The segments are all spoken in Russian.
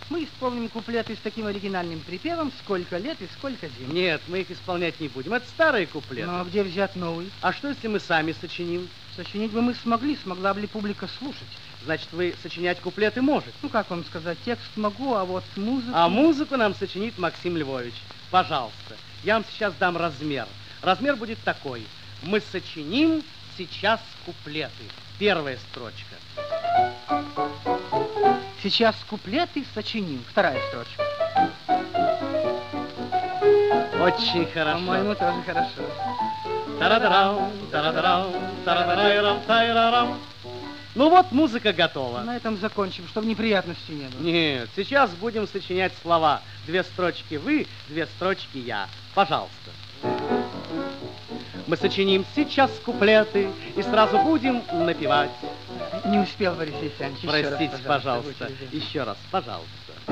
Мы исполним куплеты с таким оригинальным припевом «Сколько лет и сколько зим». Нет, мы их исполнять не будем. Это старые куплеты. Ну, а где взять новый? А что, если мы сами сочиним? Сочинить бы мы смогли, смогла бы ли публика слушать? Значит, вы сочинять куплеты можете? Ну, как вам сказать, текст могу, а вот музыку... А музыку нам сочинит Максим Львович. Пожалуйста, я вам сейчас дам размер. Размер будет такой. Мы сочиним сейчас куплеты. Первая строчка. Сейчас куплеты сочиним. Вторая строчка. Очень хорошо. По-моему, тоже хорошо. Тарадарам, тарадарам, тарадарайрам, тайрарам. Ну вот, музыка готова. На этом закончим, чтобы неприятностей не было. Нет, сейчас будем сочинять слова. 2 строчки вы, 2 строчки я. Пожалуйста. Мы сочиним сейчас куплеты и сразу будем напевать. Не успел, Борис Ефимович. Простите, пожалуйста. Еще раз, пожалуйста.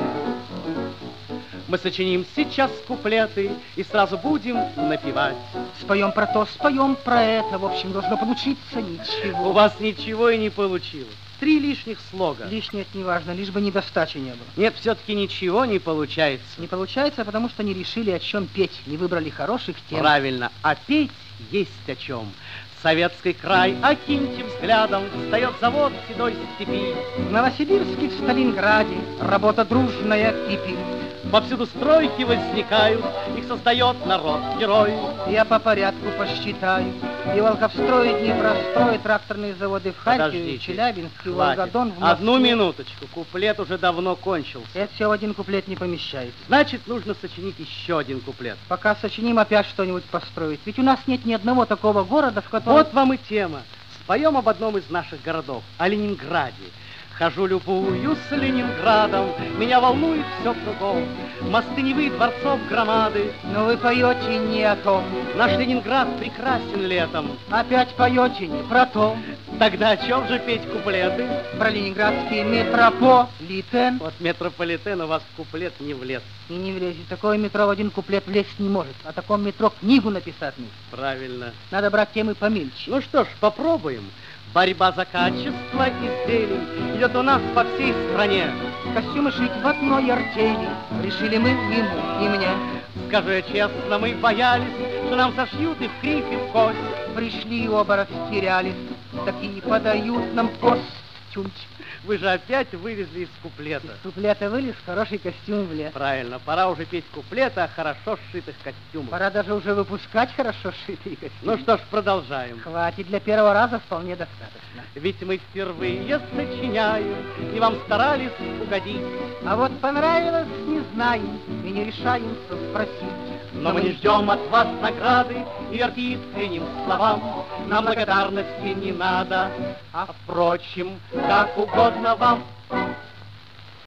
Мы сочиним сейчас куплеты и сразу будем напевать. Споем про то, споем про это. В общем, должно получиться ничего. У вас ничего и не получилось. 3 лишних слога. Лишнее это не важно, лишь бы недостачи не было. Нет, все-таки ничего не получается. Не получается, потому что не решили, о чем петь. Не выбрали хороших тем. Правильно, а петь есть о чем. Советский край, окиньте взглядом, встает завод в седой степи. В Новосибирске, в Сталинграде работа дружная кипит. Повсюду стройки возникают, их создает народ-герой. Я по порядку посчитаю. И Волховстрой, Днепрострой, тракторные заводы в Харькове, Челябинске, Волгодон, в Москве. Одну минуточку, куплет уже давно кончился. Это все в один куплет не помещается. Значит, нужно сочинить еще один куплет. Пока сочиним, опять что-нибудь построить. Ведь у нас нет ни одного такого города, в котором... Вот вам и тема. Споем об одном из наших городов, о Ленинграде. Хожу, любуюсь Ленинградом, меня волнует все кругом. Мосты Невы, дворцов, громады. Но вы поете не о том. Наш Ленинград прекрасен летом. Опять поете не про то. Тогда о чем же петь куплеты? Про ленинградский метрополитен. Вот метрополитен у вас в куплет не влез. И не влезет. Такое метро в один куплет влезть не может. О таком метро книгу написать нужно. Правильно. Надо брать темы помельче. Ну что ж, попробуем. Борьба за качество изделий идет у нас по всей стране. Костюмы шить в одной артели решили мы ему и мне. Скажу я честно, мы боялись, что нам сошьют и в кривь, и в кость. Пришли оба растерялись, такие подают нам костюмчик. Вы же опять вылезли из куплета. Из куплета вылез, хороший костюм влез. Правильно, пора уже петь куплеты о хорошо сшитых костюмах. Пора даже уже выпускать хорошо сшитые костюмы. Ну что ж, продолжаем. Хватит, для первого раза вполне достаточно. Ведь мы впервые сочиняем, и вам старались угодить. А вот понравилось, не знаем, и не решаемся спросить. Но мы не ждем от вас награды и искренним словам. Нам благодарности не надо, а впрочем, как угодно вам.